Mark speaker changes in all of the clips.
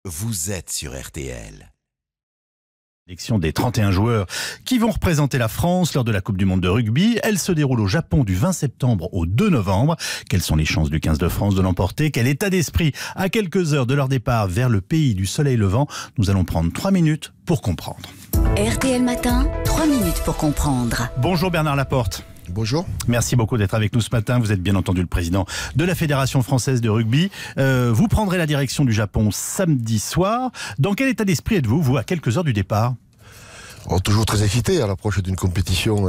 Speaker 1: Vous êtes sur RTL.
Speaker 2: Sélection des 31 joueurs qui vont représenter la France lors de la Coupe du Monde de rugby. Elle se déroule au Japon du 20 septembre au 2 novembre. Quelles sont les chances du 15 de France de l'emporter? Quel état d'esprit à quelques heures de leur départ vers le pays du soleil levant? Nous allons prendre 3 minutes pour comprendre.
Speaker 3: RTL Matin, 3 minutes pour comprendre.
Speaker 2: Bonjour Bernard Laporte.
Speaker 4: Bonjour.
Speaker 2: Merci beaucoup d'être avec nous ce matin. Vous êtes bien entendu le président de la Fédération française de rugby. Vous prendrez la direction du Japon samedi soir. Dans quel état d'esprit êtes-vous, vous, à quelques heures du départ ?
Speaker 4: Toujours très excité à l'approche d'une compétition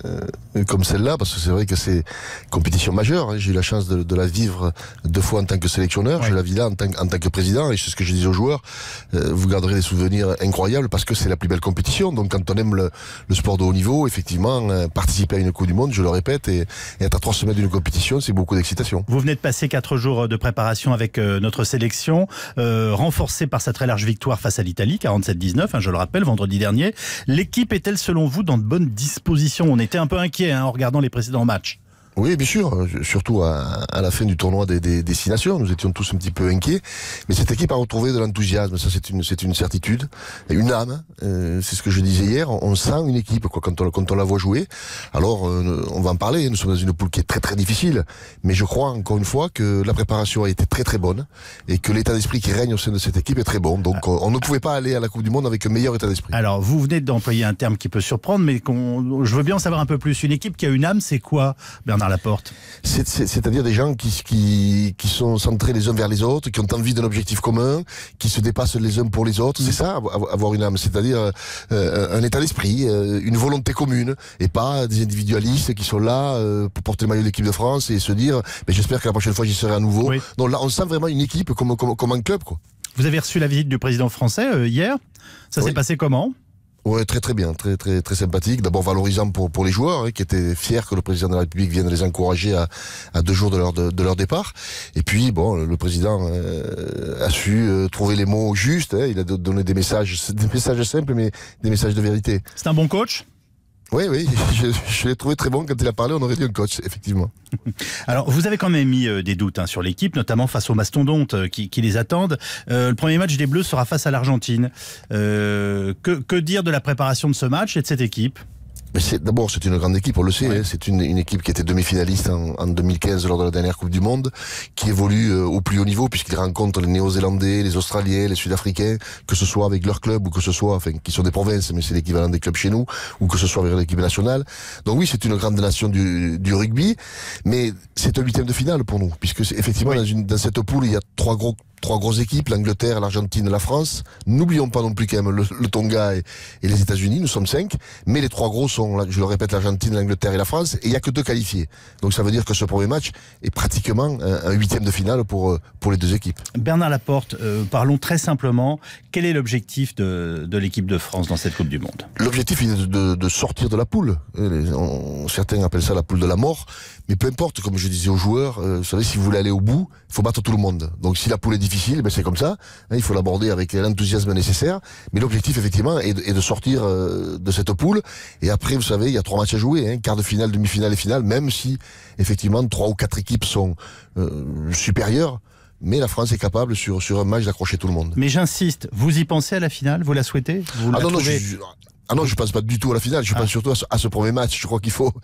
Speaker 4: comme celle-là, parce que c'est vrai que c'est une compétition majeure. J'ai eu la chance de la vivre 2 fois en tant que sélectionneur.
Speaker 2: Oui.
Speaker 4: Je la vis là en tant que président, et c'est ce que je dis aux joueurs. Vous garderez des souvenirs incroyables parce que c'est la plus belle compétition. Donc quand on aime le sport de haut niveau, effectivement, participer à une Coupe du Monde, je le répète, et être à 3 semaines d'une compétition, c'est beaucoup d'excitation.
Speaker 2: Vous venez de passer 4 jours de préparation avec notre sélection, renforcée par sa très large victoire face à l'Italie, 47-19, je le rappelle, vendredi dernier. L'équipe est-elle, selon vous, dans de bonnes dispositions? On était un peu inquiets en regardant les précédents matchs.
Speaker 4: Oui, bien sûr, surtout à la fin du tournoi des destinations, nous étions tous un petit peu inquiets, mais cette équipe a retrouvé de l'enthousiasme, ça c'est une certitude, une âme, c'est ce que je disais hier, on sent une équipe quoi quand on la voit jouer. Alors on va en parler, nous sommes dans une poule qui est très très difficile, mais je crois encore une fois que la préparation a été très très bonne et que l'état d'esprit qui règne au sein de cette équipe est très bon, donc on ne pouvait pas aller à la Coupe du Monde avec un meilleur état d'esprit.
Speaker 2: Alors vous venez d'employer un terme qui peut surprendre, mais je veux bien en savoir un peu plus. Une équipe qui a une âme, c'est quoi, Bernard Laporte?
Speaker 4: C'est-à-dire des gens qui sont centrés les uns vers les autres, qui ont envie d'un objectif commun, qui se dépassent les uns pour les autres. C'est ça, avoir une âme, c'est-à-dire un état d'esprit, une volonté commune, et pas des individualistes qui sont là pour porter le maillot de l'équipe de France et se dire mais j'espère que la prochaine fois j'y serai à nouveau.
Speaker 2: Oui.
Speaker 4: Donc là on sent vraiment une équipe comme un club, quoi.
Speaker 2: Vous avez reçu la visite du président français hier. Ça s'est passé comment?
Speaker 4: Ouais, très bien, très sympathique. D'abord valorisant pour les joueurs, qui étaient fiers que le président de la République vienne les encourager à 2 jours de leur départ. Et puis bon, le président a su trouver les mots justes. Il a donné des messages simples, mais des messages de vérité.
Speaker 2: C'est un bon coach?
Speaker 4: Oui, je l'ai trouvé très bon quand il a parlé. On aurait dit un coach, effectivement.
Speaker 2: Alors, vous avez quand même mis des doutes sur l'équipe, notamment face aux mastodontes qui les attendent. Le premier match des Bleus sera face à l'Argentine. Que dire de la préparation de ce match et de cette équipe?
Speaker 4: Mais d'abord, c'est une grande équipe, on le sait.
Speaker 2: Ouais.
Speaker 4: C'est une équipe qui était demi-finaliste en 2015 lors de la dernière Coupe du Monde, qui évolue au plus haut niveau puisqu'il rencontre les Néo-Zélandais, les Australiens, les Sud-Africains, que ce soit avec leur club ou que ce soit, qui sont des provinces, mais c'est l'équivalent des clubs chez nous, ou que ce soit avec l'équipe nationale. Donc oui, c'est une grande nation du rugby, mais c'est un 8e de finale pour nous, puisque effectivement dans cette poule il y a 3 grosses équipes, l'Angleterre, l'Argentine, la France. N'oublions pas non plus quand même le Tonga et les États-Unis, nous sommes 5, mais les 3 gros sont, je le répète, l'Argentine, l'Angleterre et la France, et il n'y a que 2 qualifiés. Donc ça veut dire que ce premier match est pratiquement un 8e de finale pour les 2 équipes.
Speaker 2: Bernard Laporte, parlons très simplement. Quel est l'objectif de l'équipe de France dans cette Coupe du Monde?
Speaker 4: L'objectif est de sortir de la poule. Certains appellent ça la poule de la mort, mais peu importe, comme je disais aux joueurs, vous savez, si vous voulez aller au bout, il faut battre tout le monde. Donc si la poule est difficile, c'est comme ça, il faut l'aborder avec l'enthousiasme nécessaire, mais l'objectif effectivement est de sortir de cette poule, et après vous savez il y a 3 matchs à jouer, quart de finale, demi-finale et finale, même si effectivement 3 ou 4 équipes sont supérieures, mais la France est capable sur un match d'accrocher tout le monde.
Speaker 2: Mais j'insiste, vous y pensez à la finale? Vous la souhaitez?
Speaker 4: Non, je pense pas du tout à la finale. Je pense surtout à ce premier match. Je crois qu'il faut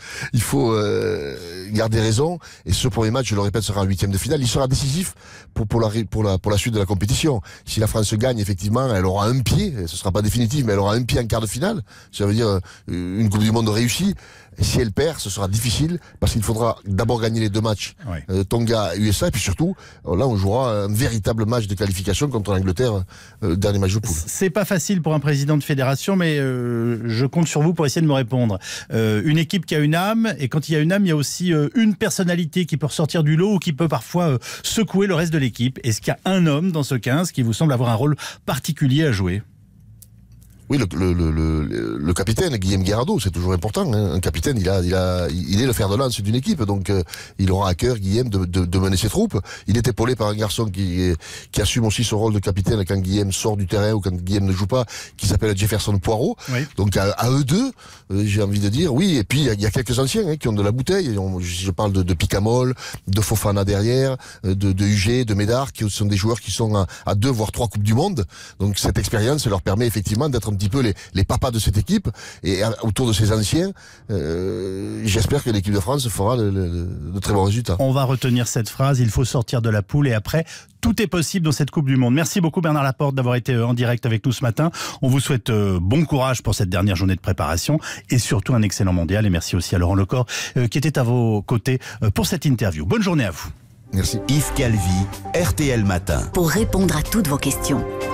Speaker 4: garder raison. Et ce premier match, je le répète, sera un 8e de finale. Il sera décisif pour la suite de la compétition. Si la France gagne, effectivement, elle aura un pied. Ce sera pas définitif, mais elle aura un pied en quart de finale. Ça veut dire une Coupe du Monde réussie. Et si elle perd, ce sera difficile parce qu'il faudra d'abord gagner les 2 matchs, Tonga et USA, et puis surtout, là, on jouera un véritable match de qualification contre l'Angleterre, dernier match de poule.
Speaker 2: C'est pas facile pour un président de fédération, mais je compte sur vous pour essayer de me répondre. Une équipe qui a une âme, et quand il y a une âme, il y a aussi une personnalité qui peut ressortir du lot ou qui peut parfois secouer le reste de l'équipe. Est-ce qu'il y a un homme dans ce 15 qui vous semble avoir un rôle particulier à jouer?
Speaker 4: Oui, le capitaine, Guillaume Guerrado, c'est toujours important. Hein. Un capitaine, il est le fer de lance d'une équipe, donc il aura à cœur, Guillaume, de mener ses troupes. Il est épaulé par un garçon qui assume aussi ce rôle de capitaine quand Guillaume sort du terrain ou quand Guillaume ne joue pas, qui s'appelle Jefferson Poirot. Oui. Donc à eux deux, j'ai envie de dire, oui. Et puis il y a quelques anciens qui ont de la bouteille. Je parle de Picamol, de Fofana derrière, de UG, de Médard, qui sont des joueurs qui sont à 2 voire 3 Coupes du Monde. Donc cette expérience leur permet effectivement d'être un petit peu les papas de cette équipe. Et autour de ces anciens, j'espère que l'équipe de France fera de très bons résultats.
Speaker 2: On va retenir cette phrase, il faut sortir de la poule et après, tout est possible dans cette Coupe du Monde. Merci beaucoup Bernard Laporte d'avoir été en direct avec nous ce matin. On vous souhaite bon courage pour cette dernière journée de préparation et surtout un excellent mondial. Et merci aussi à Laurent Lecor qui était à vos côtés pour cette interview. Bonne journée à vous.
Speaker 4: Merci.
Speaker 1: Yves Calvi, RTL Matin.
Speaker 3: Pour répondre à toutes vos questions.